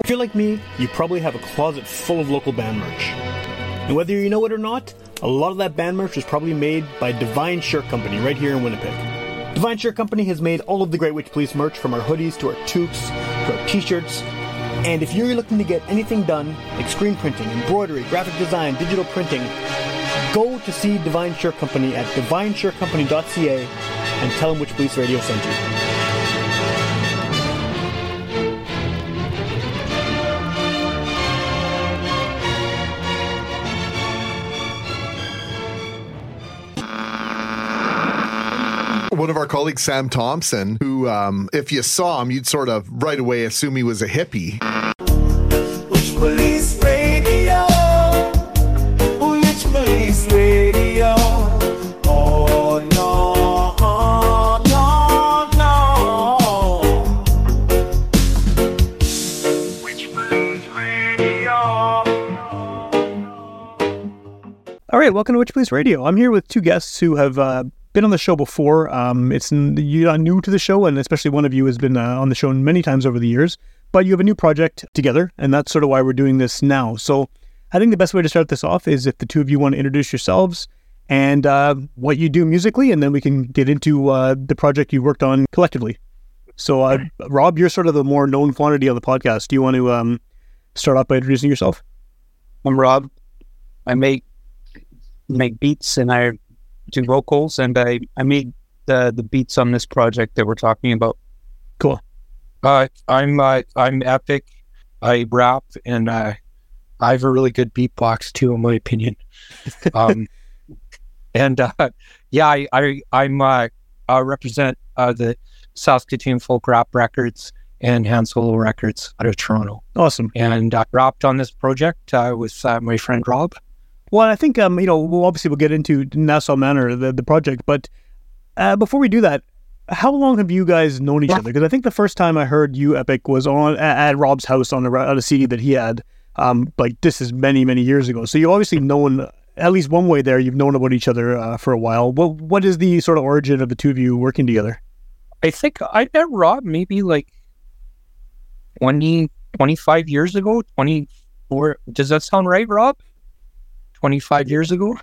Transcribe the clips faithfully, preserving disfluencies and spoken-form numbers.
If you're like me, you probably have a closet full of local band merch. And whether you know it or not, a lot of that band merch was probably made by Divine Shirt Company right here in Winnipeg. Divine Shirt Company has made all of the Great Witch Police merch, from our hoodies to our toques to our t-shirts. And if you're looking to get anything done, like screen printing, embroidery, graphic design, digital printing, go to see Divine Shirt Company at divine shirt company dot c a and tell them Witch Police Radio sent you. One of our colleagues, Sam Thompson, who, um, if you saw him, you'd sort of right away assume he was a hippie. Witch Police Radio, Witch Police Radio. Oh no, no, no. Witch Police Radio. All right, welcome to Witch Police Radio. I'm here with two guests who have uh, been on the show before. Um, it's you're not new to the show, and especially one of you has been uh, on the show many times over the years, but you have a new project together, and that's sort of why we're doing this now. So I think the best way to start this off is if the two of you want to introduce yourselves and uh, what you do musically, and then we can get into uh, the project you worked on collectively. So uh, Rob, you're sort of the more known quantity on the podcast. Do you want to um, start off by introducing yourself? I'm Rob. I make make beats and I do vocals, and I, I made the, the beats on this project that we're talking about. Cool. Uh, I'm uh, I'm epic. I rap, and uh, I have a really good beatbox too, in my opinion. um, and uh, yeah, I, I I'm uh, I represent uh, the Saskatoon Folk Rap Records and Hand Solo Records out of Toronto. Awesome. And I rapped on this project uh, with uh, my friend Rob. Well, I think, um, you know, we'll obviously we'll get into Nassau Manor, the, the project, but uh, before we do that, how long have you guys known each other? Because I think the first time I heard you, Epic, was on at, at Rob's house on a, on a C D that he had. Um, like, this is many, many years ago. So you've obviously known, at least one way there, you've known about each other uh, for a while. What What is the sort of origin of the two of you working together? I think I met Rob maybe like twenty, twenty-five years ago, twenty-four. Does that sound right, Rob? twenty-five years ago?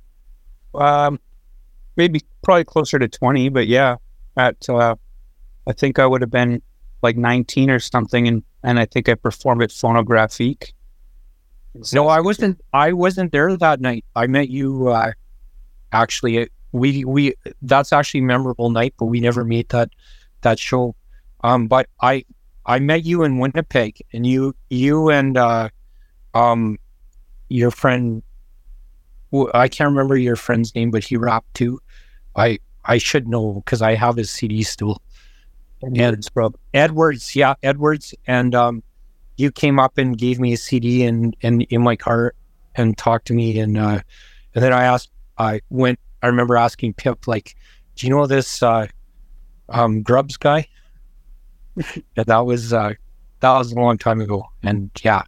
Um, maybe probably closer to twenty, but yeah, at, uh, I think I would have been like nineteen or something. And, and I think I performed at Phonographique. No, I wasn't, I wasn't there that night. I met you, uh, actually, we, we, that's actually a memorable night, but we never made that, that show. Um, but I, I met you in Winnipeg, and you, you and, uh, um, your friend, well, I can't remember your friend's name, but he rapped too. I I should know because I have his C D still. Edwards, bro. Edwards, yeah, Edwards. And um, you came up and gave me a C D and and in my car and talked to me, and uh, and then I asked, I went. I remember asking Pip, like, do you know this uh, um, Grubs guy? And that was uh, that was a long time ago, and yeah,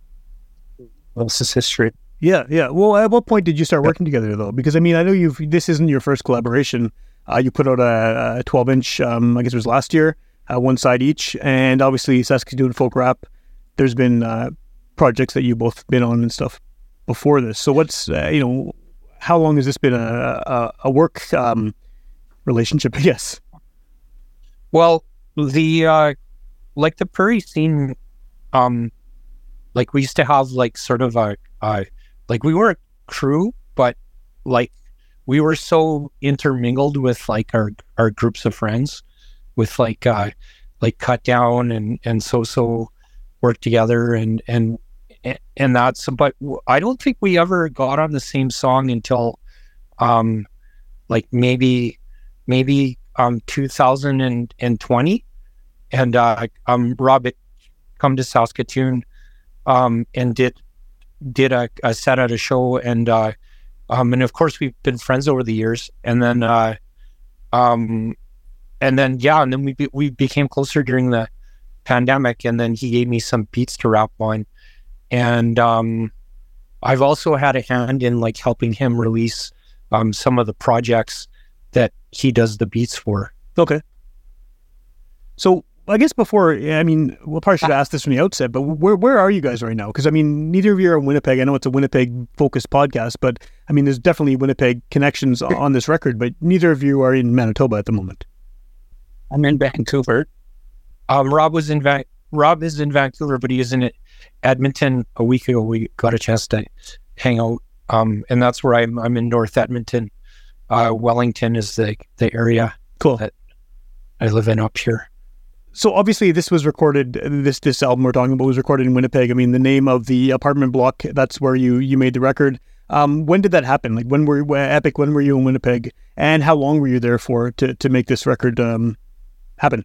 this is history. Yeah, yeah. Well, at what point did you start working together, though? Because, I mean, I know you've, this isn't your first collaboration. Uh, you put out a twelve-inch, um, I guess it was last year, uh, one side each. And obviously, Saskatoon Folk Rap, there's been uh, projects that you've both been on and stuff before this. So what's, uh, you know, how long has this been a, a, a work um, relationship, I guess? Well, the, uh, like the Prairie scene, um, like we used to have like sort of a, uh, like we were a crew, but like we were so intermingled with like our, our groups of friends with like, uh, like Cut Down and, and So So work together and, and, and that's, but I don't think we ever got on the same song until, um, like maybe, maybe, um, two thousand twenty. And, uh, um, Rob had come to Saskatoon, um, and did, did a, a set at a show, and uh um and of course we've been friends over the years, and then uh um and then yeah and then we be, we became closer during the pandemic, and then he gave me some beats to rap on, and um I've also had a hand in like helping him release um some of the projects that he does the beats for. Okay. So I guess before, I mean, we'll probably should ask this from the outset, but where where are you guys right now? Because, I mean, neither of you are in Winnipeg. I know it's a Winnipeg-focused podcast, but, I mean, there's definitely Winnipeg connections on this record, but neither of you are in Manitoba at the moment. I'm in Vancouver. Um, Rob was in Va- Rob is in Vancouver, but he is in Edmonton. A week ago, we got a chance to hang out, um, and that's where I'm. I'm in North Edmonton. Uh, Wellington is the the area Cool. that I live in up here. So obviously this was recorded, this this album we're talking about was recorded in Winnipeg. I mean, the name of the apartment block, that's where you, you made the record. Um, when did that happen? Like when were, when, Epic, when were you in Winnipeg? And how long were you there for to, to make this record um, happen?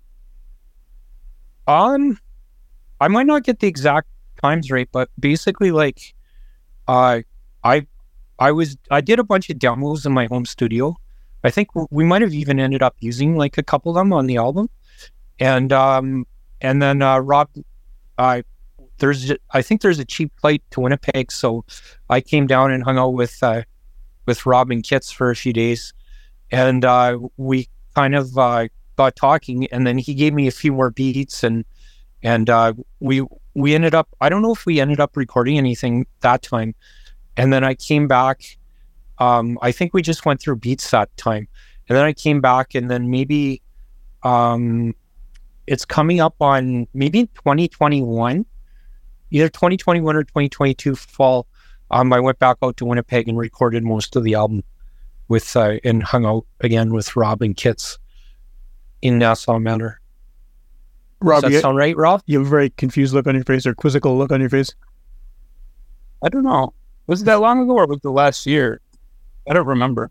Um, I might not get the exact times right, but basically like, uh, I, I was, I did a bunch of demos in my home studio. I think we might have even ended up using like a couple of them on the album. And um and then uh Rob, uh there's I think there's a cheap flight to Winnipeg, so I came down and hung out with uh with Rob and Kits for a few days, and uh we kind of uh got talking, and then he gave me a few more beats, and and uh we we ended up I don't know if we ended up recording anything that time, and then I came back. um I think we just went through beats that time, and then I came back, and then maybe um it's coming up on maybe twenty twenty-one, either twenty twenty-one or twenty twenty-two fall. Um, I went back out to Winnipeg and recorded most of the album with uh, and hung out again with Rob and Kits in Nassau Manor. Rob, Does that you, sound right, Rob? you have a very confused look on your face or quizzical look on your face. I don't know. Was it that long ago or was it the last year? I don't remember.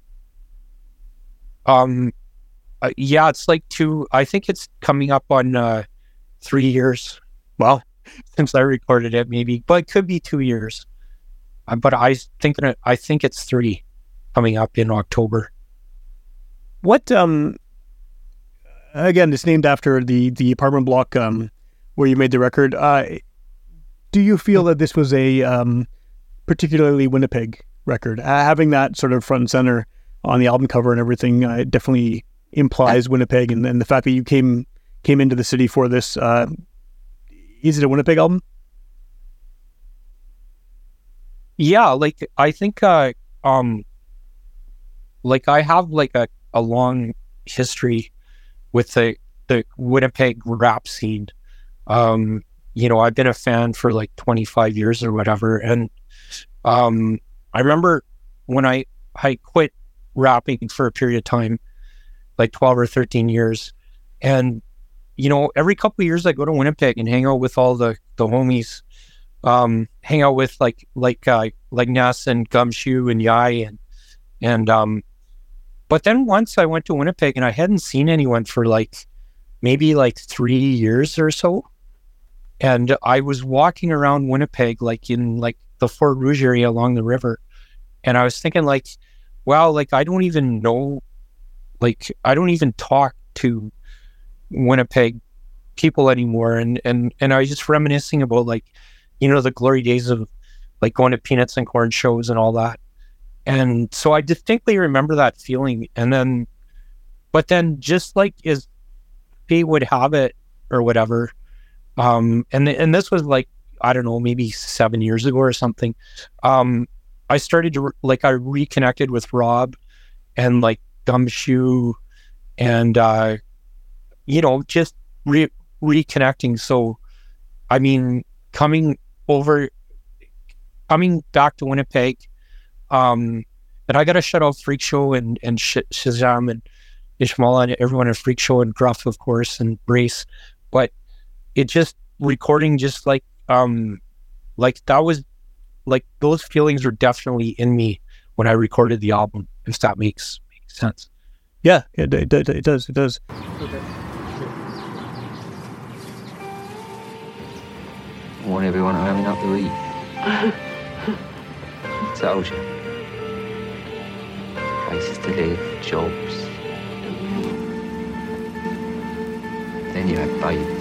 Um, uh, yeah, it's like two. I think it's coming up on uh, three years. Well, since I recorded it, maybe, but it could be two years. Uh, but I think that I think it's three, coming up in October. What um again, it's named after the the apartment block um where you made the record. Uh, do you feel that this was a um particularly Winnipeg record? Uh, having that sort of front and center on the album cover and everything, uh, it definitely implies Winnipeg, and, and the fact that you came came into the city for this. Uh, is it a Winnipeg album? Yeah, like I think, uh, um, like I have like a, a long history with the the Winnipeg rap scene. Um, you know, I've been a fan for like twenty-five years or whatever, and um, I remember when I I quit rapping for a period of time, like twelve or thirteen years. And, you know, every couple of years I go to Winnipeg and hang out with all the, the homies, um, hang out with like, like, uh, like Ness and Gumshoe and Yai. And, and, um, but then once I went to Winnipeg and I hadn't seen anyone for like, maybe like three years or so. And I was walking around Winnipeg, like in like the Fort Rouge area along the river. And I was thinking like, wow, like I don't even know, like I don't even talk to Winnipeg people anymore. And, and, and I was just reminiscing about like, you know, the glory days of like going to Peanuts and Corn shows and all that. And so I distinctly remember that feeling. And then, but then just like as fate would have it or whatever, um, and, and this was like, I don't know, maybe seven years ago or something. Um, I started to, like, I reconnected with Rob and, like, Gumshoe and, uh, you know, just re- reconnecting. So, I mean, coming over, coming back to Winnipeg, um, and I got to shout out Freak Show and, and Sh- Shazam and Ishmael and everyone at Freak Show and Gruff, of course, and Brace. But it just, recording just, like, um, like, that was, like those feelings are definitely in me when I recorded the album, if that makes, makes sense. Yeah, it, it, it, it does. It does. I want everyone to have enough to eat. Told you. Places to live, jobs. Then you have babies.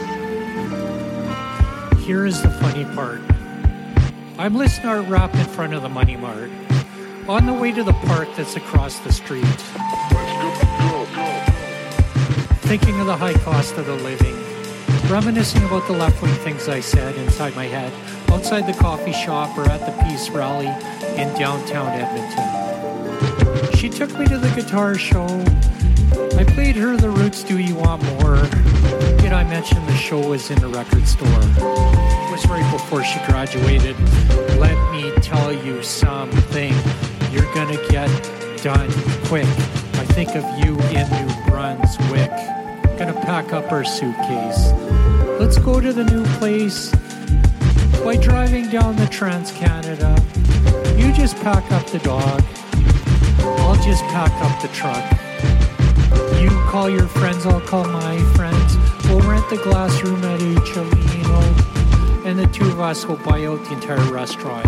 Here is the funny part. I'm listening to rap in front of the Money Mart, on the way to the park that's across the street. Thinking of the high cost of the living, reminiscing about the left-wing things I said inside my head, outside the coffee shop or at the Peace Rally in downtown Edmonton. She took me to the guitar show. I played her The Roots' Do You Want More? Yet I mentioned the show was in a record store. It was right before she graduated. Let me tell you something. You're gonna get done quick. I think of you in New Brunswick. Gonna pack up our suitcase. Let's go to the new place. By driving down the Trans-Canada, you just pack up the dog. I'll just pack up the truck. You call your friends, I'll call my friends. We'll rent the glass room at Uchalino, and the two of us will buy out the entire restaurant.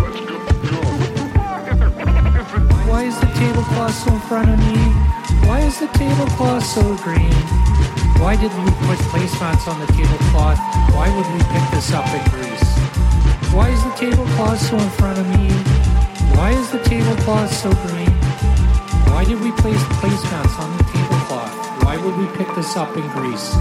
Why is the tablecloth so in front of me? Why is the tablecloth so green? Why did we put placemats on the tablecloth? Why would we pick this up in Greece? Why is the tablecloth so in front of me? Why is the tablecloth so green? Why did we place placemats on the tablecloth? Why would we pick this up in Greece?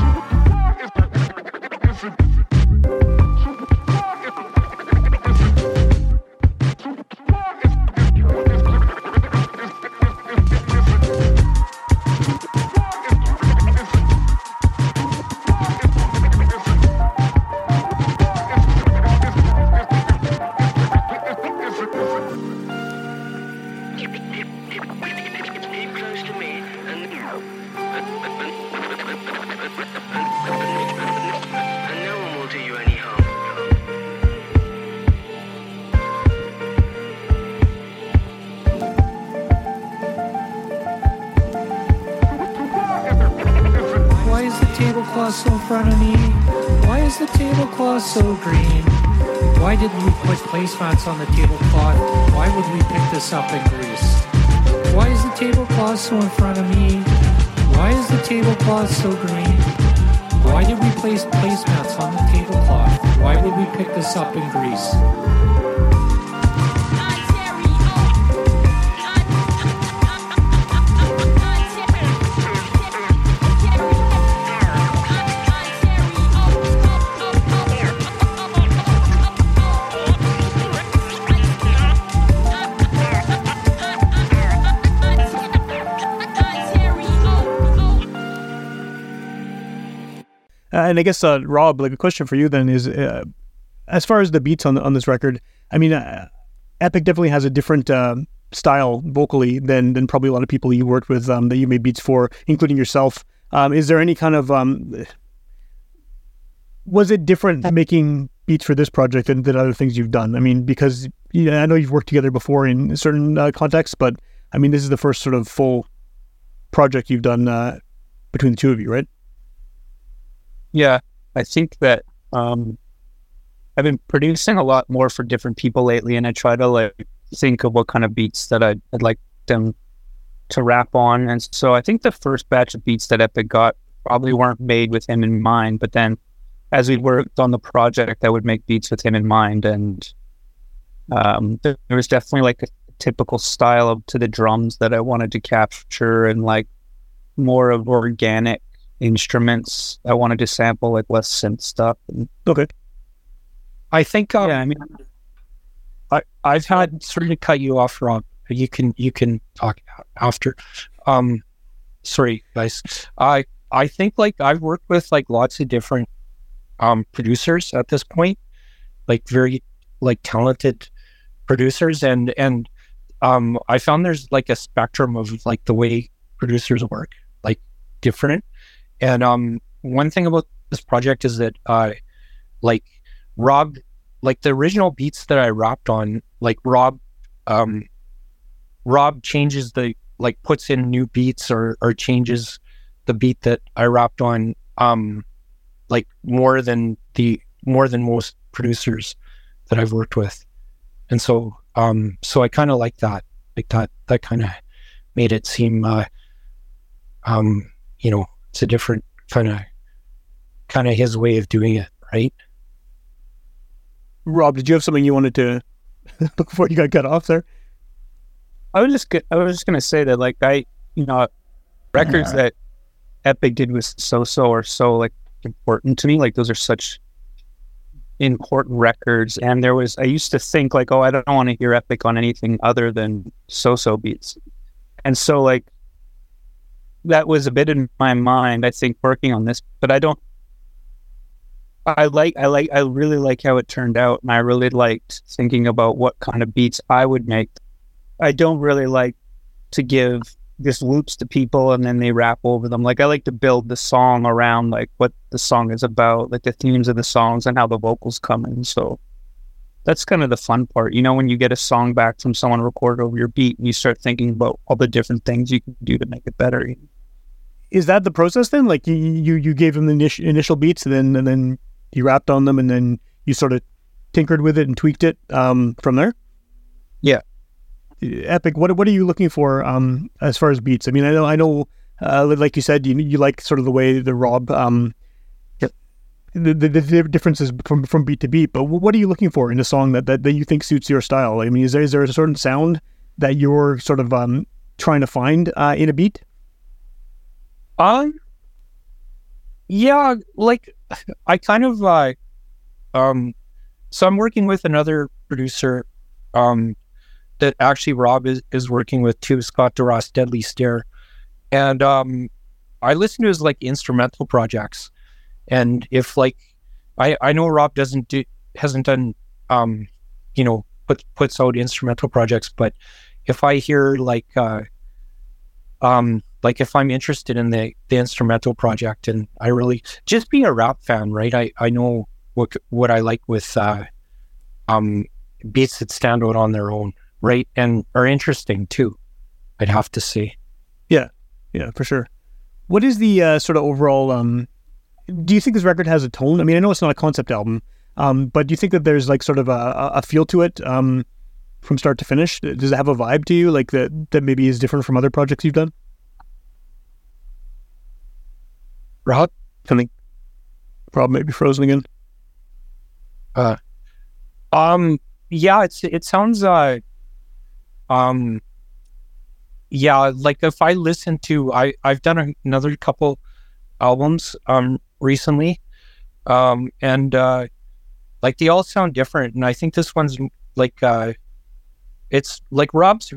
So in front of me. Why is the tablecloth so green? Why did we put placemats on the tablecloth? Why would we pick this up in Greece? Why is the tablecloth so in front of me? Why is the tablecloth so green? Why did we place placemats on the tablecloth? Why would we pick this up in Greece? Uh, and I guess, uh, Rob, like a question for you then is, uh, as far as the beats on on this record, I mean, uh, Epic definitely has a different uh, style vocally than than probably a lot of people you worked with um, that you made beats for, including yourself. Um, is there any kind of um, was it different making beats for this project than, than other things you've done? I mean, because you know, I know you've worked together before in certain uh, contexts, but I mean, this is the first sort of full project you've done uh, between the two of you, right? Yeah, I think that um, I've been producing a lot more for different people lately, and I try to like think of what kind of beats that I'd, I'd like them to rap on. And so I think the first batch of beats that Epic got probably weren't made with him in mind, but then as we worked on the project, I would make beats with him in mind, and um, there, there was definitely like a typical style of, to the drums that I wanted to capture, and like more of organic instruments. I wanted to sample like less synth stuff. And, okay. I think. Um, yeah, I mean, I I've had sorry to cut you off, Rob. You can you can talk after. Um, sorry, guys. I I think like I've worked with like lots of different um producers at this point, like very like talented producers, and and um I found there's like a spectrum of like the way producers work, like different. And um, one thing about this project is that, uh, like Rob, like the original beats that I rapped on, like Rob, um, Rob changes the like puts in new beats or or changes the beat that I rapped on, um, like more than the more than most producers that I've worked with, and so um, so I kind of like that, like that that kind of made it seem, uh, um, you know. It's a different kind of kind of his way of doing it, right? Rob, did you have something you wanted to before you got cut off there? I was just I was just gonna say that like I you know records that Epic did with So So or so like important to me. Like those are such important records. And there was, I used to think like, oh, I don't want to hear Epic on anything other than so-so beats. And so like, that was a bit in my mind, I think, working on this, but I don't, I like, I like, I really like how it turned out. And I really liked thinking about what kind of beats I would make. I don't really like to give just loops to people and then they rap over them. Like I like to build the song around like what the song is about, like the themes of the songs and how the vocals come in. So that's kind of the fun part, you know, when you get a song back from someone recorded over your beat and you start thinking about all the different things you can do to make it better. Is that the process then? Like you you, you gave them the initial, initial beats and then and then you rapped on them and then you sort of tinkered with it and tweaked it um, from there? Yeah. Epic, what what are you looking for um, as far as beats? I mean, I know, I know, uh, like you said, you you like sort of the way the Rob, um, the, the the differences from from beat to beat. But what are you looking for in a song that, that, that you think suits your style? I mean, is there is there a certain sound that you're sort of um, trying to find uh, in a beat? Um, yeah, like I kind of uh, um, so I'm working with another producer, um. that actually Rob is, is working with too, Scott DeRoss, Deadly Stare. And um, I listen to his like instrumental projects. And if like, I, I know Rob doesn't do, hasn't done, um, you know, put, puts out instrumental projects, but if I hear like, uh, um, like if I'm interested in the, the instrumental project and I really, just being a rap fan, right? I, I know what, what I like with, uh, um, beats that stand out on their own. Right, and are interesting too, I'd have to say. Yeah, yeah, for sure. What is the uh, sort of overall? Um, do you think this record has a tone? I mean, I know it's not a concept album, um, but do you think that there's like sort of a, a feel to it um, from start to finish? Does it have a vibe to you, like that that maybe is different from other projects you've done? Rob, I think Rob may be frozen again. Uh, um, yeah, it's it sounds uh. Um, yeah, like if I listen to, I, I've done a, another couple albums, um, recently, um, and, uh, like they all sound different. And I think this one's like, uh, it's like Rob's,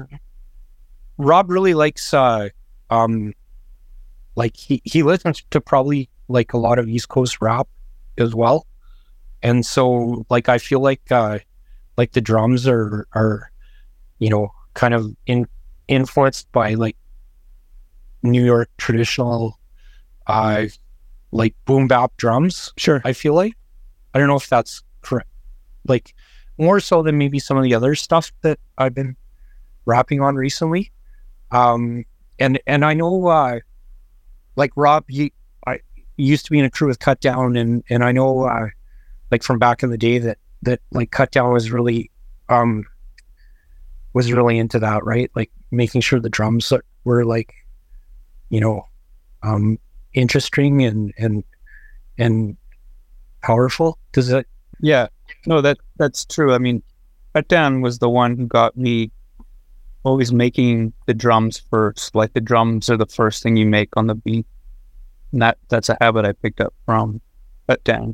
Rob really likes, uh, um, like he, he listens to probably like a lot of East Coast rap as well. And so like, I feel like, uh, like the drums are, are, you know, kind of in, influenced by like New York traditional, uh, like boom bap drums. Sure. I feel like, I don't know if that's correct. Like more so than maybe some of the other stuff that I've been rapping on recently. Um, and, and I know, uh, like Rob, he, I used to be in a crew with Cut Down and, and I know, uh, like from back in the day that, that like Cut Down was really, um, was really into that, right? Like making sure the drums were like, you know, um, interesting and, and, and powerful. Does that? Yeah, no, that, that's true. I mean, Cut Down was the one who got me always making the drums first. Like the drums are the first thing you make on the beat. And that, that's a habit I picked up from Cut Down.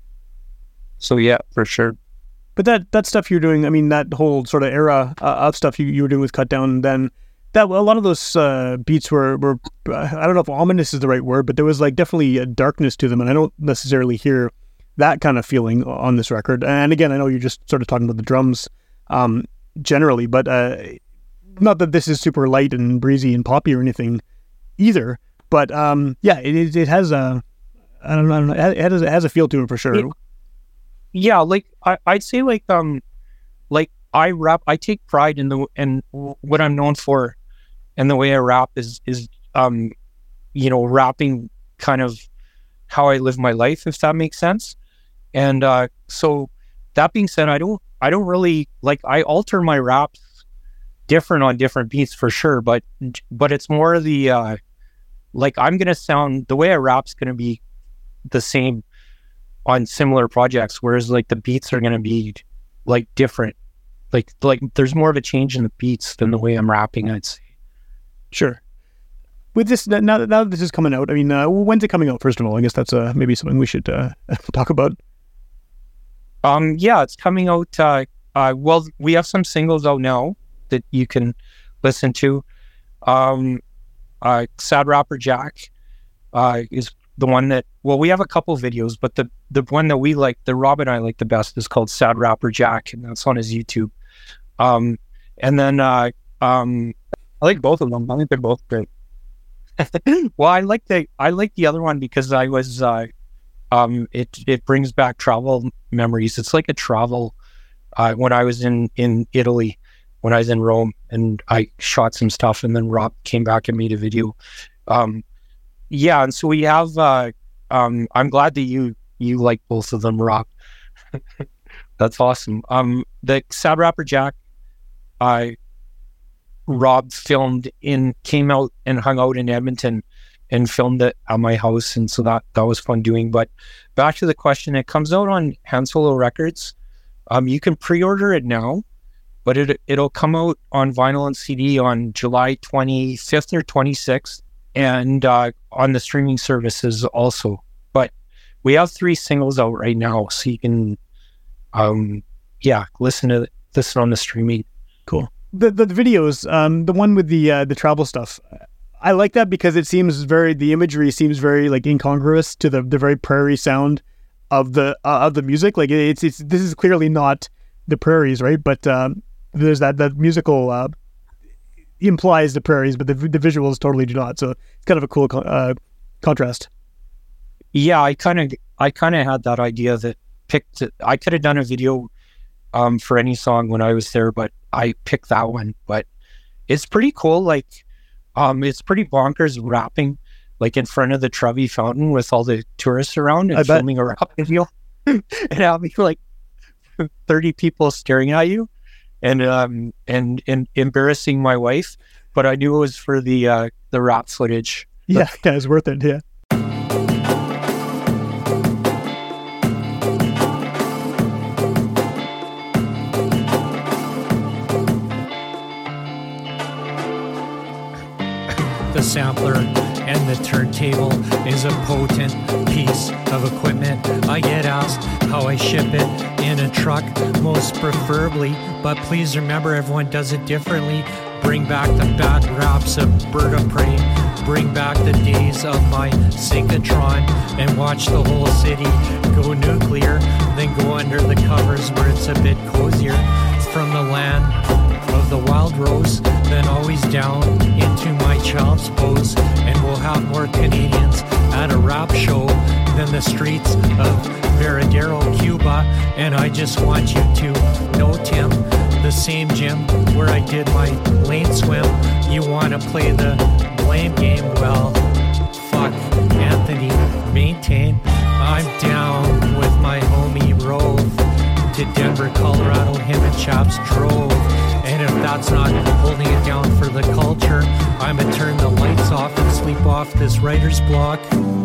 So yeah, for sure. But that, that stuff you're doing, I mean, that whole sort of era uh, of stuff you, you were doing with Cut Down, then that a lot of those uh, beats were, were uh, I don't know if ominous is the right word, but there was like definitely a darkness to them. And I don't necessarily hear that kind of feeling on this record. And again, I know you're just sort of talking about the drums um, generally, but uh, not that this is super light and breezy and poppy or anything either. But um, yeah, it is, it has a, I don't know, I don't know it, has, it has a feel to it for sure. It, Yeah, like I, I'd say, like um, like I rap. I take pride in the and what I'm known for, and the way I rap is is um, you know, rapping kind of how I live my life, if that makes sense. And uh, so that being said, I don't I don't really like I alter my raps different on different beats for sure, but but it's more the uh, like I'm gonna sound the way I rap's gonna be the same on similar projects, whereas like the beats are going to be like different, like like there's more of a change in the beats than the way I'm rapping, I'd say. Sure. with this now that now that this is coming out, I mean, uh, when's it coming out? First of all, I guess that's uh, maybe something we should uh, talk about. Um, yeah, it's coming out. Uh, uh, well, we have some singles out now that you can listen to. Um, uh, Sad Rapper Jack uh, is the one that. Well, we have a couple videos, but the the one that we like, the Rob and I like the best, is called Sad Rapper Jack, and that's on his YouTube. Um, and then uh, um, I like both of them. I think they're both great. well, I like the I like the other one because I was. Uh, Um, it it brings back travel memories. It's like a travel. Uh, when I was in, in Italy, when I was in Rome, and I shot some stuff, and then Rob came back and made a video. Um, yeah, and so we have. Uh, um, I'm glad that you you like both of them, Rob. That's awesome. Um, the Sad Rapper Jack, I Rob filmed in came out and hung out in Edmonton and filmed it at my house, and so that that was fun doing. But back to the question, it comes out on Han Solo Records. Um, you can pre-order it now, but it it'll come out on vinyl and C D on July twenty-fifth or twenty-sixth, and uh, on the streaming services also. But we have three singles out right now, so you can, um, yeah, listen to listen on the streaming. Cool. The the, the videos, um, the one with the uh, the travel stuff. I like that because it seems very, the imagery seems very like incongruous to the, the very prairie sound of the uh, of the music. Like it's it's this is clearly not the prairies, right? But um, there's that that musical uh, implies the prairies, but the the visuals totally do not. So it's kind of a cool uh, contrast. Yeah, I kind of I kind of had that idea that picked. I could have done a video um, for any song when I was there, but I picked that one. But it's pretty cool. Like. Um, it's pretty bonkers rapping like in front of the Trevi Fountain with all the tourists around and filming a rap video and having like thirty people staring at you and um and, and embarrassing my wife. But I knew it was for the uh, the rap footage. Yeah, yeah, it's worth it. Yeah. The sampler and the turntable is a potent piece of equipment. I get asked how I ship it in a truck, most preferably, but please remember everyone does it differently. Bring back the bad raps of Bird of Prey. Bring back the days of my synchrotron and watch the whole city go nuclear, then go under the covers where it's a bit cozier. From the land of the wild rose, then always down into my child's pose, and we'll have more Canadians at a rap show than the streets of Veradero, Cuba. And I just want you to know, Tim, the same gym where I did my lane swim, you want to play the blame game? Well, fuck Anthony, maintain. I'm down with my homie Rove to Denver, Colorado, him and Chaps drove. And if that's not holding it down for the culture, I'ma turn the lights off and sleep off this writer's block.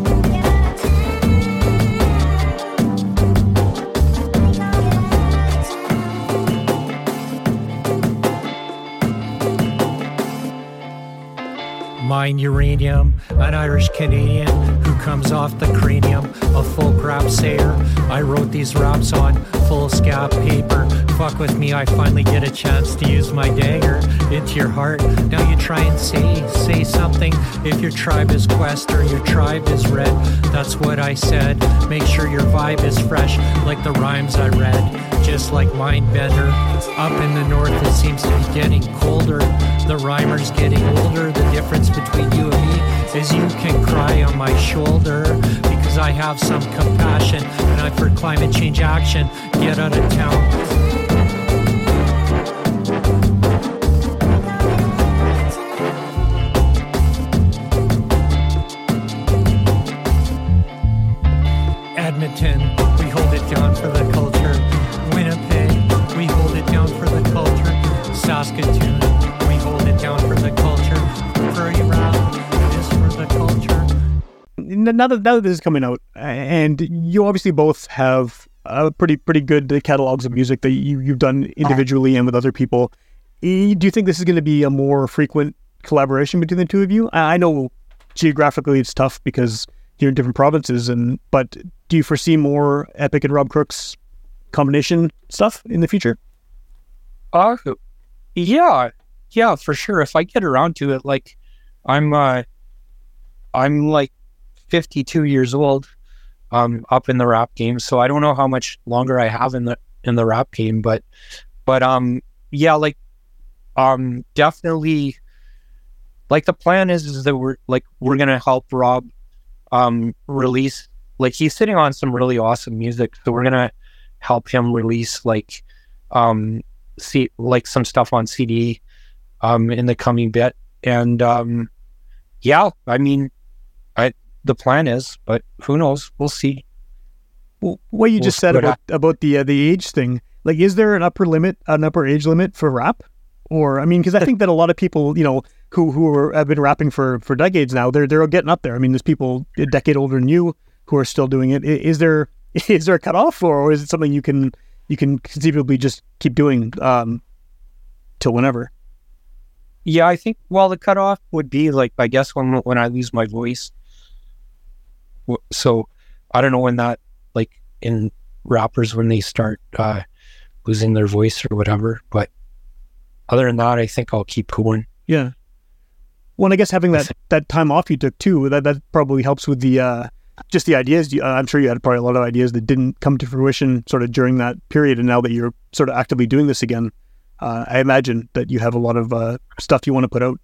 Mine uranium, an Irish Canadian who comes off the cranium, a folk rap sayer. I wrote these raps on foolscap paper. Fuck with me, I finally get a chance to use my dagger into your heart. Now you try and say, say something. If your tribe is quest or your tribe is red, that's what I said. Make sure your vibe is fresh, like the rhymes I read. Just like Mindbender, up in the north it seems to be getting colder. The rhymer's getting older. The difference between you and me is you can cry on my shoulder because I have some compassion and I'm for climate change action. Get out of town. Edmonton, we hold it down for the culture. Winnipeg, we hold it down for the culture. Saskatoon, we hold it down for the culture. Prairie Rap is for the culture. Now that, now that this is coming out, and you obviously both have a pretty pretty good catalogs of music that you, you've done individually and with other people, do you think this is going to be a more frequent collaboration between the two of you? I know geographically it's tough because you're in different provinces. And but do you foresee more Epic and Rob Crooks combination stuff in the future? Uh, yeah, yeah, for sure. If I get around to it, like, I'm, uh, I'm like fifty-two years old, um, up in the rap game. So I don't know how much longer I have in the in the rap game, but, but um, yeah, like, um, definitely, like the plan is is that we're like we're gonna help Rob, um, release. Like he's sitting on some really awesome music, so we're gonna help him release like, um, see like some stuff on C D, um, in the coming bit, and um, yeah, I mean. I, the plan is, but who knows? We'll see. Well, what you We'll just see said what about about the uh, the age thing, like, is there an upper limit, an upper age limit for rap? Or I mean, because I think that a lot of people, you know, who who are, have been rapping for, for decades now, they're they're getting up there. I mean, there's people a decade older than you who are still doing it. I- Is there is there a cutoff, or, or is it something you can you can conceivably just keep doing um, till whenever? Yeah, I think. Well, the cutoff would be like, I guess when when I lose my voice. W- So, I don't know when that, like in rappers when they start uh, losing their voice or whatever. But other than that, I think I'll keep going. Yeah. Well, and I guess having that, that time off you took too, that that probably helps with the uh, just the ideas. You, uh, I'm sure you had probably a lot of ideas that didn't come to fruition sort of during that period, and now that you're sort of actively doing this again, uh, I imagine that you have a lot of uh, stuff you want to put out.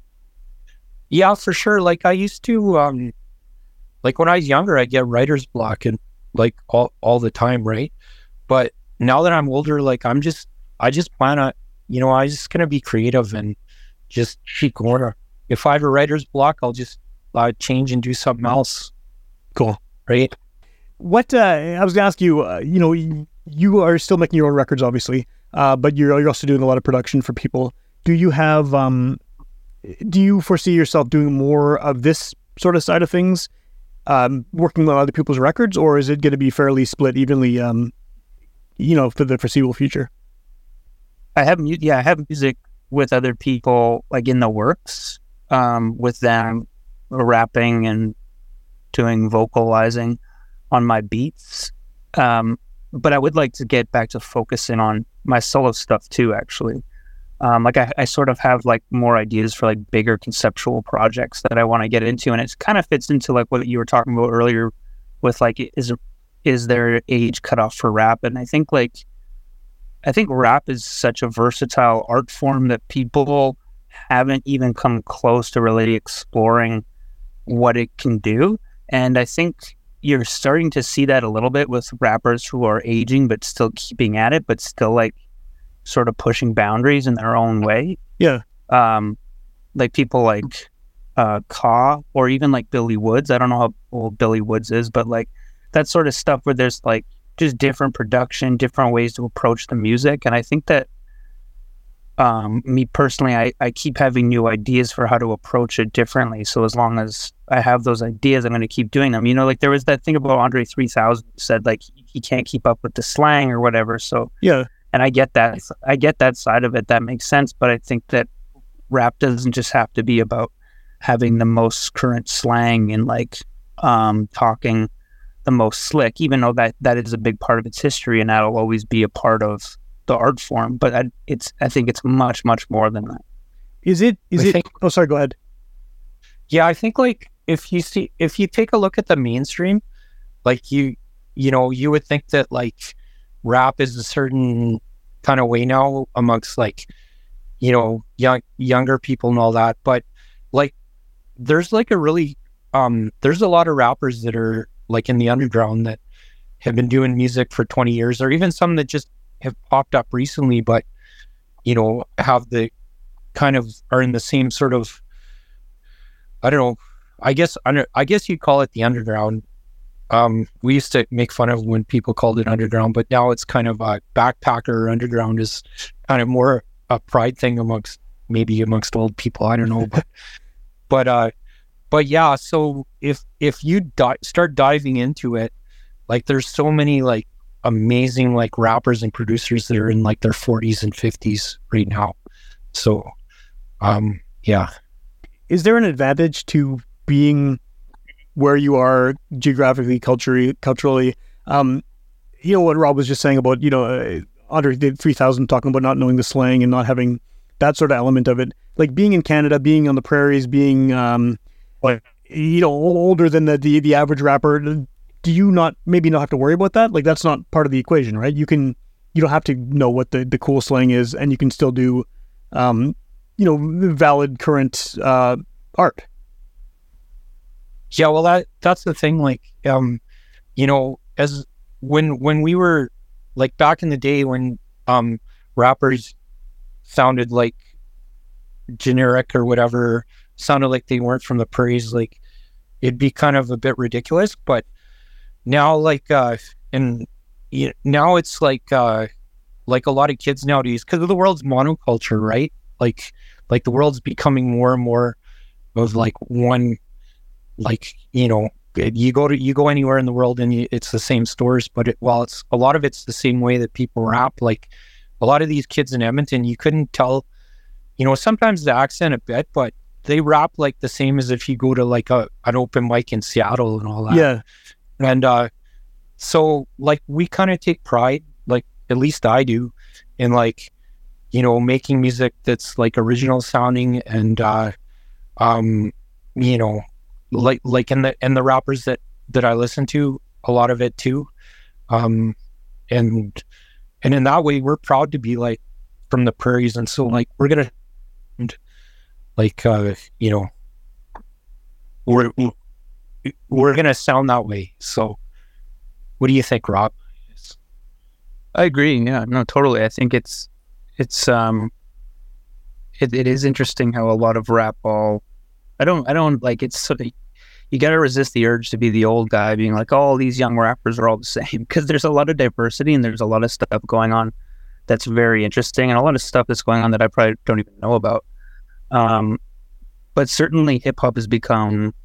Yeah, for sure. Like I used to, um, like when I was younger, I get writer's block and like all all the time, right? But now that I'm older, like I'm just, I just plan on, you know, I'm just gonna be creative and just keep going. If I have a writer's block, I'll just uh, change and do something else. Cool. Right? What uh, I was going to ask you, uh, you know, you, you are still making your own records, obviously, uh, but you're you're also doing a lot of production for people. Do you have, um, do you foresee yourself doing more of this sort of side of things, um, working on other people's records, or is it going to be fairly split evenly, um, you know, for the foreseeable future? I have mu- yeah, I have music with other people like in the works, um, with them rapping and doing vocalizing on my beats. Um, but I would like to get back to focusing on my solo stuff too, actually. Um, like I, I sort of have like more ideas for like bigger conceptual projects that I want to get into. And it kind of fits into like what you were talking about earlier with like, is, is there age cutoff for rap? And I think like, I think rap is such a versatile art form that people haven't even come close to really exploring what it can do. And I think you're starting to see that a little bit with rappers who are aging, but still keeping at it, but still like sort of pushing boundaries in their own way. Yeah. Um, like people like uh, Ka, or even like Billy Woods. I don't know how old Billy Woods is, but like that sort of stuff where there's like just different production, different ways to approach the music. And I think that um, me personally, I, I keep having new ideas for how to approach it differently. So as long as I have those ideas, I'm going to keep doing them. You know, like there was that thing about Andre three thousand who said like he can't keep up with the slang or whatever. So Yeah. and I get that. I get that side of it. That makes sense. But I think that rap doesn't just have to be about having the most current slang and like um, talking the most slick, even though that, that is a big part of its history and that'll always be a part of the art form. But I, it's I think it's much, much more than that. Is it, is I it, think- oh, sorry, go ahead. Yeah, I think like if you see, if you take a look at the mainstream, like you, you know, you would think that like rap is a certain kind of way now amongst like, you know, young, younger people and all that. But like, there's like a really, um, there's a lot of rappers that are like in the underground that have been doing music for twenty years, or even some that just have popped up recently, but, you know, have the kind of are in the same sort of, I don't know, I guess, under, I guess you'd call it the underground. Um, we used to make fun of when people called it underground, but now it's kind of a backpacker underground is kind of more a pride thing amongst, maybe amongst old people. I don't know, but, but, uh, but yeah, so if, if you di- start diving into it, like there's so many like amazing like rappers and producers that are in like their forties and fifties right now. So, um, yeah. Is there an advantage to being where you are geographically, culturally, culturally. Um, you know what Rob was just saying about, you know, uh, Andre did three thousand talking about not knowing the slang and not having that sort of element of it. Like being in Canada, being on the prairies, being, um, like, you know, older than the, the, the average rapper, do you not, maybe not have to worry about that? Like that's not part of the equation, right? You can, you don't have to know what the, the cool slang is, and you can still do, um, you know, valid current uh, art. Yeah, well, that that's the thing. Like, um, you know, as when when we were like back in the day when um rappers sounded like generic or whatever, sounded like they weren't from the prairies, like it'd be kind of a bit ridiculous. But now, like, uh, and you know, now it's like uh, like a lot of kids nowadays, because of the world's monoculture, right? Like, like the world's becoming more and more of like one. Like, you know, you go to you go anywhere in the world and you, it's the same stores, but it, while it's a lot of it's the same way that people rap. Like a lot of these kids in Edmonton, you couldn't tell, you know, sometimes the accent a bit, but they rap like the same as if you go to like a an open mic in Seattle and all that. Yeah. And uh, so like we kind of take pride, like at least I do, in like, you know, making music that's like original sounding and uh, um, you know. Like, like in the and the rappers that, that I listen to, a lot of it too, um, and and in that way, we're proud to be like from the prairies, and so like we're gonna, like uh, you know, we're we're gonna sound that way. So, what do you think, Rob? I agree. Yeah, no, totally. I think it's it's um, it, it is interesting how a lot of rap all. I don't I don't like it's sort of. You got to resist the urge to be the old guy being like, oh, all these young rappers are all the same, because there's a lot of diversity and there's a lot of stuff going on that's very interesting and a lot of stuff that's going on that I probably don't even know about. Um, but certainly hip hop has become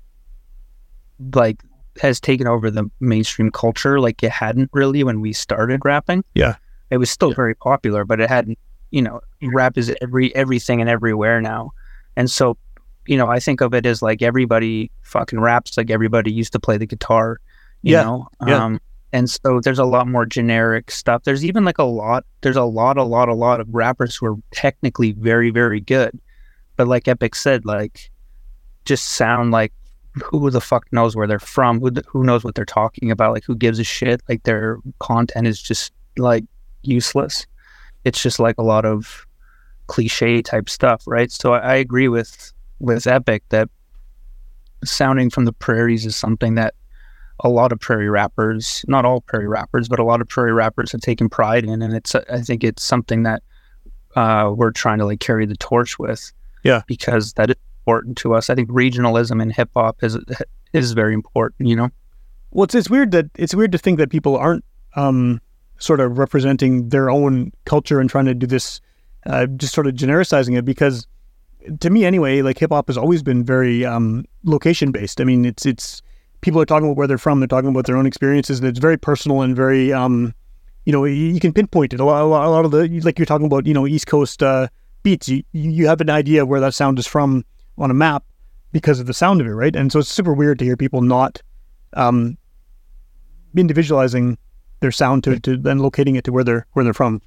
like, has taken over the mainstream culture like it hadn't really when we started rapping. Yeah. It was still very popular, but it hadn't, you know, rap is every everything and everywhere now. And so, you know, I think of it as like everybody fucking raps like everybody used to play the guitar, you yeah. know? Yeah. Um, and so there's a lot more generic stuff. There's even like a lot, there's a lot, a lot, a lot of rappers who are technically very, very good. But like Epic said, like, just sound like who the fuck knows where they're from? Who, who knows what they're talking about? Like, who gives a shit? Like, their content is just like useless. It's just like a lot of cliche type stuff, right? So I, I agree with, with Epic that sounding from the prairies is something that a lot of prairie rappers, not all prairie rappers, but a lot of prairie rappers have taken pride in, and it's I think it's something that uh, we're trying to like carry the torch with. Yeah, because that is important to us. I think regionalism in hip hop is is very important. You know, well, it's it's weird that it's weird to think that people aren't um, sort of representing their own culture and trying to do this, uh, just sort of genericizing it, because. To me, anyway, like hip hop has always been very um, location based. I mean, it's it's people are talking about where they're from. They're talking about their own experiences, and it's very personal and very, um, you know, you, you can pinpoint it. A lot, a lot, a lot of the like you're talking about, you know, East Coast uh, beats. You you have an idea where that sound is from on a map because of the sound of it, right? And so it's super weird to hear people not um, individualizing their sound to to then locating it to where they're where they're from.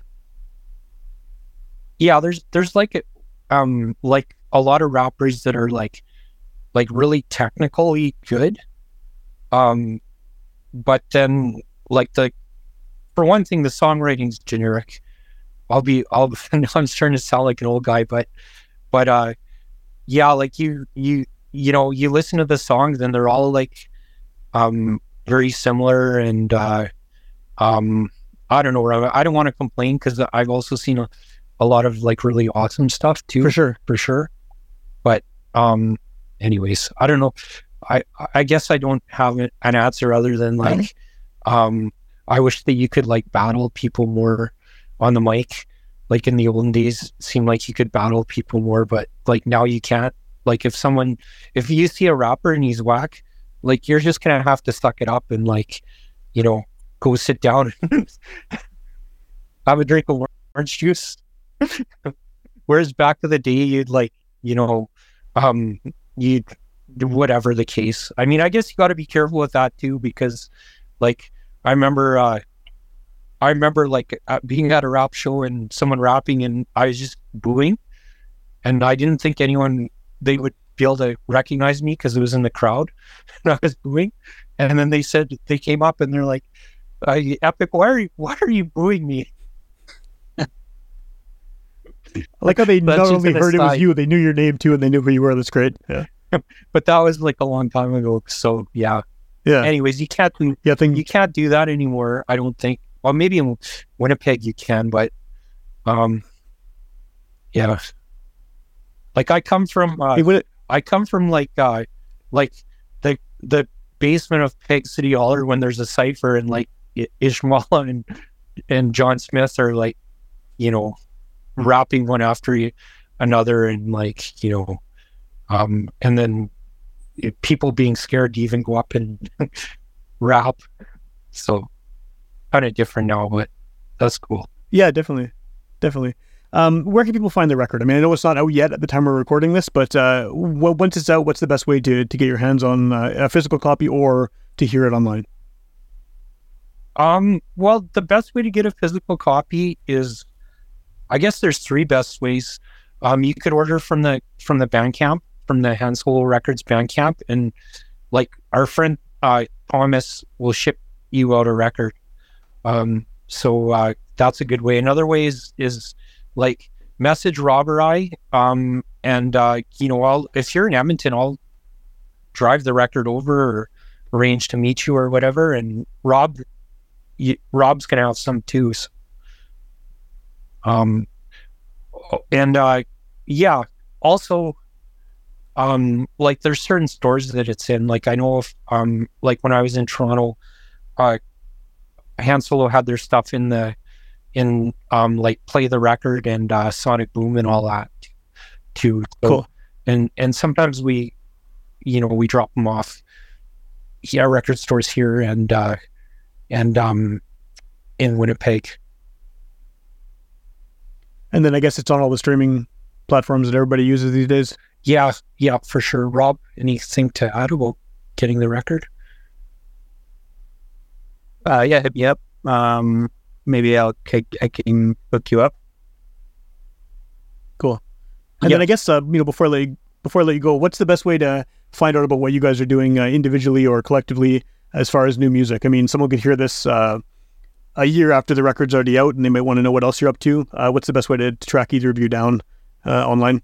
Yeah, there's there's like a, um like a lot of rappers that are like like really technically good, um, but then like the for one thing the songwriting's generic. I'll be I'll I'm starting to sound like an old guy, but but uh yeah, like you you you know you listen to the songs and they're all like um very similar, and uh um I don't know, I don't want to complain because I've also seen a, a lot of like really awesome stuff too, for sure for sure but um anyways, I don't know, I I guess I don't have an answer other than like um I wish that you could like battle people more on the mic. Like in the olden days, it seemed like you could battle people more, but like now you can't. Like if someone, if you see a rapper and he's whack, like you're just gonna have to suck it up and like, you know, go sit down and have a drink of orange juice. Whereas back to the day, you'd like, you know, um, you'd whatever the case. I mean, I guess you got to be careful with that too, because like I remember, uh, I remember like uh, being at a rap show and someone rapping and I was just booing, and I didn't think anyone they would be able to recognize me because it was in the crowd and I was booing, and then they said they came up and they're like, uh, "Epic, why are you why are you booing me?" I like how they That's not just only an heard it was aside. you, they knew your name too, and they knew who you were. That's great. Yeah. But that was like a long time ago. So yeah. Yeah. Anyways, you can't do Yeah. I think you can't do that anymore. I don't think. Well, maybe in Winnipeg you can, but um, yeah. Like I come from, uh, Hey, when it- I come from like, uh, like the the basement of Peg City Hall when there's a cipher and like I- Ishmael and and John Smith are like, you know, rapping one after e- another, and like, you know, um, and then it- people being scared to even go up and rap. So kind of different now, but that's cool. yeah, definitely, definitely. Um, where can people find the record? I mean, I know it's not out yet at the time we're recording this, but uh, w- once it's out, what's the best way to to get your hands on uh, a physical copy or to hear it online? Um, well, the best way to get a physical copy is, I guess there's three best ways. Um, you could order from the from the Bandcamp, from the Han Solo Records Bandcamp, and like our friend uh, Thomas will ship you out a record. Um, so uh, that's a good way. Another way is, is like message Rob or I, um, and uh, you know, I'll if you're in Edmonton, I'll drive the record over or arrange to meet you or whatever. And Rob, you, Rob's gonna have some too. So. Um, and uh, yeah, also, um, like there's certain stores that it's in. Like I know if um, like when I was in Toronto, uh, Han Solo had their stuff in the in um like Play the Record and uh, Sonic Boom and all that too. So, Cool. And and sometimes we, you know, we drop them off. Yeah, record stores here and uh, and um in Winnipeg. And then I guess it's on all the streaming platforms that everybody uses these days. Yeah, yeah, for sure. Rob, anything to add about getting the record? Uh, yeah, hit me up. Um, maybe I'll I, I can hook you up. Cool. And Yep. then I guess uh, you know before I let you, before I let you go, what's the best way to find out about what you guys are doing uh, individually or collectively as far as new music? I mean, someone could hear this uh, a year after the record's already out, and they might want to know what else you're up to. Uh, what's the best way to, to track either of you down uh, online?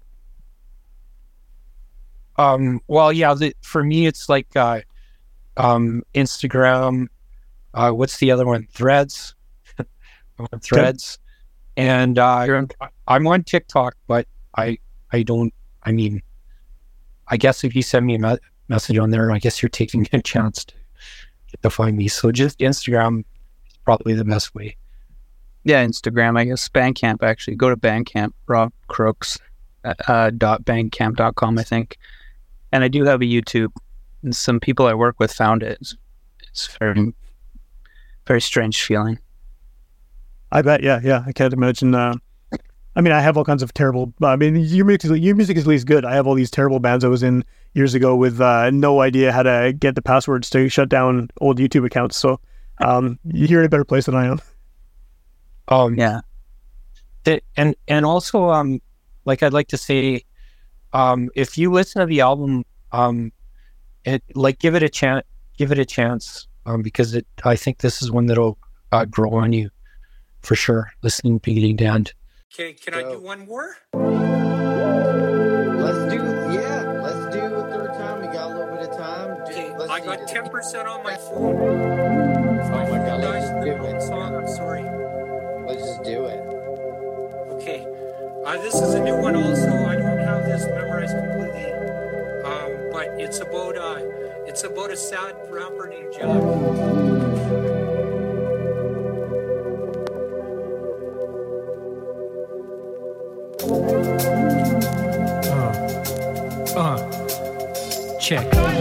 Um, well, yeah, the, for me, it's like uh, um, Instagram. Uh, what's the other one? Threads. I'm on Threads, and uh, You're on- I'm on TikTok, but I I don't. I mean, I guess if you send me a me- message on there, I guess you're taking a chance to to find me. So just Instagram is probably the best way. Yeah, Instagram, I guess. Bandcamp, actually. Go to Bandcamp, Rob Crooks, uh, dot bandcamp dot com, I think. And I do have a YouTube. And some people I work with found it. It's, it's very, very strange feeling. I bet, yeah, yeah. I can't imagine. Uh, I mean, I have all kinds of terrible. I mean, your music, your music is at least good. I have all these terrible bands I was in years ago with uh, no idea how to get the passwords to shut down old YouTube accounts. So um, you're in a better place than I am. Um, Yeah. the, and and also um like I'd like to say um if you listen to the album um it like give it a chance give it a chance um because it I think this is one that'll uh, grow on you for sure, listening beginning to end. Okay, can I do one more? Let's do, yeah, let's do a third time. We got a little bit of time. Do- Okay, let's I do got this. ten percent on my phone. Oh my God, Guys, let's the do wrong it. song, I'm sorry. Let's just do it. Okay, uh, this is a new one also. I don't have this memorized completely, um, but it's about uh, it's about a sad rapper named Jack. Uh, uh, check. Uh,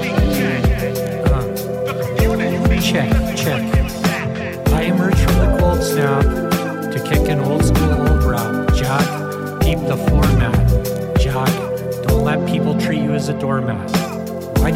check, check. I emerged from the cold snap to kick an old school old rap. Jack, keep the format. Jack, don't let people treat you as a doormat. Why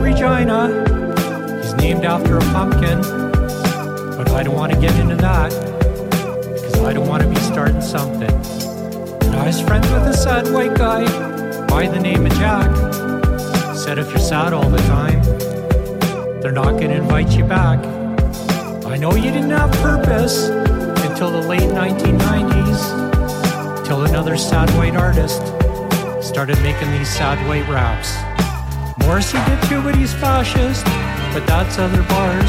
Regina. He's named after a pumpkin, but I don't want to get into that, because I don't want to be starting something. And I was friends with a sad white guy by the name of Jack. Said if you're sad all the time, they're not going to invite you back. I know you didn't have purpose until the late nineteen nineties, till another sad white artist started making these sad white raps. Morrissey did too, but he's fascist, but that's other bars.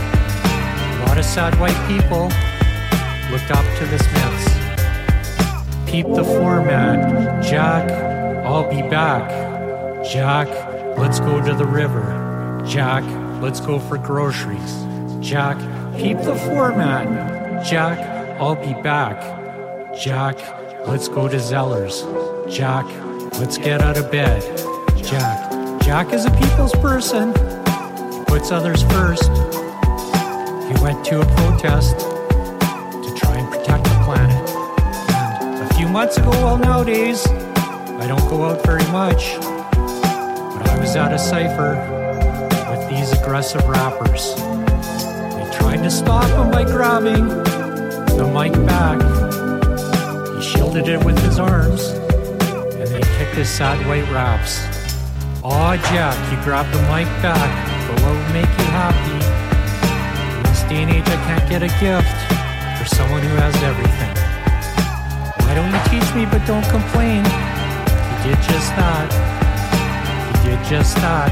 A lot of sad white people looked up to the Smiths. Peep the format. Jack, I'll be back. Jack, let's go to the river. Jack, let's go for groceries. Jack, peep the format. Jack, I'll be back. Jack, let's go to Zeller's. Jack, let's get out of bed. Jack, Jack is a people's person. He puts others first. He went to a protest to try and protect the planet. And a few months ago, well nowadays, I don't go out very much, but I was at a cipher with these aggressive rappers. They tried to stop him by grabbing the mic back. He shielded it with his arms, and they kicked his sad white raps. Aw, Jack, you grabbed the mic back, but what would make you happy? In this day and age, I can't get a gift for someone who has everything. Why don't you teach me, but don't complain? You did just that. You did just that.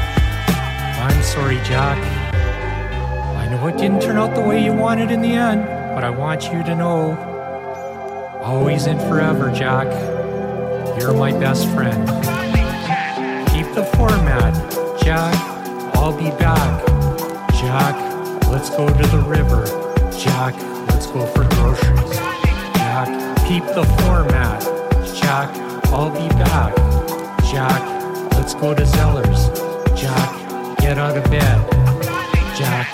I'm sorry, Jack. I know it didn't turn out the way you wanted in the end, but I want you to know, always and forever, Jack, you're my best friend. Keep the format. Jack, I'll be back. Jack, let's go to the river. Jack, let's go for groceries. Jack, keep the format. Jack, I'll be back. Jack, let's go to Zeller's. Jack, get out of bed. Jack,